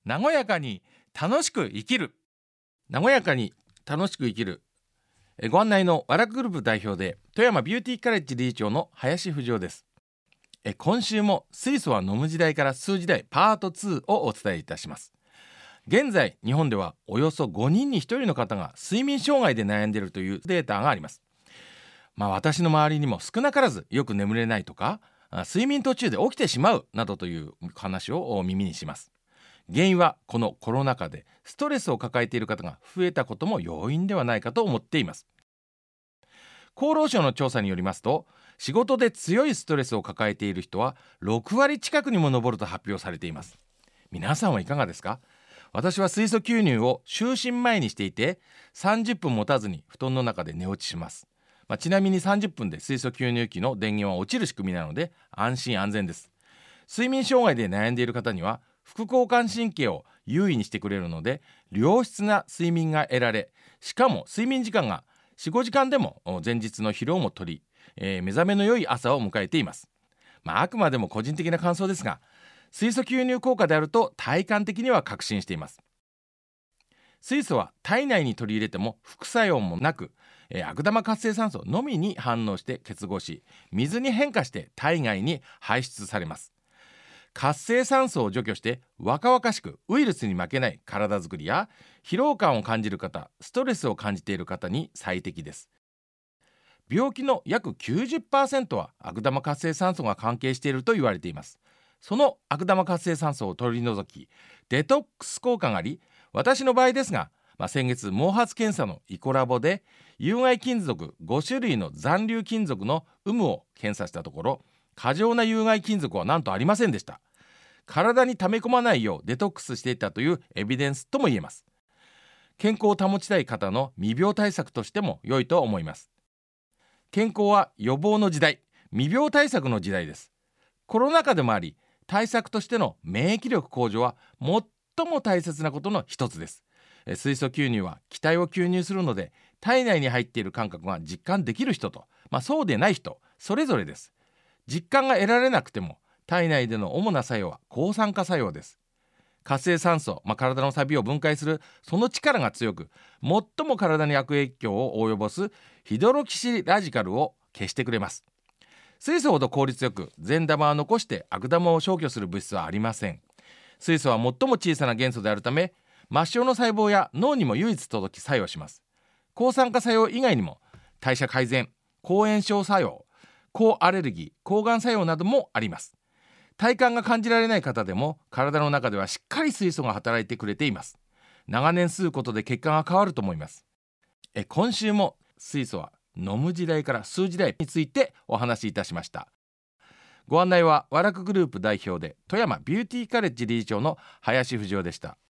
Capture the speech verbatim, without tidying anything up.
和やかに楽しく生きる。和やかに楽しく生きる。えご案内のワラクグループ代表で富山ビューティーカレッジ理事長の林富夫です。え今週も水素は飲む時代から吸う時代パートツーをお伝えいたします。現在日本ではおよそごにんにひとりの方が睡眠障害で悩んでいるというデータがあります。まあ、私の周りにも少なからずよく眠れないとか睡眠途中で起きてしまうなどという話を耳にします。原因はこのコロナ禍でストレスを抱えている方が増えたことも要因ではないかと思っています。厚労省の調査によりますと、仕事で強いストレスを抱えている人はろくわり近くにも上ると発表されています。皆さんはいかがですか？私は水素吸入を就寝前にしていてさんじゅっぷん持たずに布団の中で寝落ちします。まあ、ちなみにさんじゅっぷんで水素吸入器の電源は落ちる仕組みなので安心安全です。睡眠障害で悩んでいる方には副交感神経を優位にしてくれるので良質な睡眠が得られ、しかも睡眠時間が よん、ごじかんでも前日の疲労も取り、えー、目覚めの良い朝を迎えています。まあ、あくまでも個人的な感想ですが、水素吸入効果であると体感的には確信しています。水素は体内に取り入れても副作用もなく、えー、悪玉活性酸素のみに反応して結合し、水に変化して体外に排出されます。活性酸素を除去して若々しくウイルスに負けない体づくりや、疲労感を感じる方、ストレスを感じている方に最適です。病気の約 きゅうじゅっパーセント は悪玉活性酸素が関係していると言われています。その悪玉活性酸素を取り除きデトックス効果があり、私の場合ですが、まあ、先月毛髪検査のイコラボで有害金属ごしゅるいの残留金属の有無を検査したところ、過剰な有害金属はなんとありませんでした。体に溜め込まないようデトックスしていたというエビデンスとも言えます。健康を保ちたい方の未病対策としても良いと思います。健康は予防の時代、未病対策の時代です。コロナ禍でもあり、対策としての免疫力向上は最も大切なことの一つです。水素吸入は気体を吸入するので体内に入っている感覚が実感できる人と、まあ、そうでない人それぞれです。実感が得られなくても体内での主な作用は抗酸化作用です。活性酸素、まあ、体の錆を分解するその力が強く、最も体に悪影響を及ぼすヒドロキシラジカルを消してくれます。水素ほど効率よく善玉を残して悪玉を消去する物質はありません。水素は最も小さな元素であるため、末梢の細胞や脳にも唯一届き作用します。抗酸化作用以外にも代謝改善、抗炎症作用、抗アレルギー、抗がん作用などもあります。体感が感じられない方でも体の中ではしっかり水素が働いてくれています。長年吸うことで血管が変わると思います。え今週も水素は飲む時代から吸う時代についてお話しいたしました。ご案内はワラクグループ代表で富山ビューティーカレッジ理事長の林富夫でした。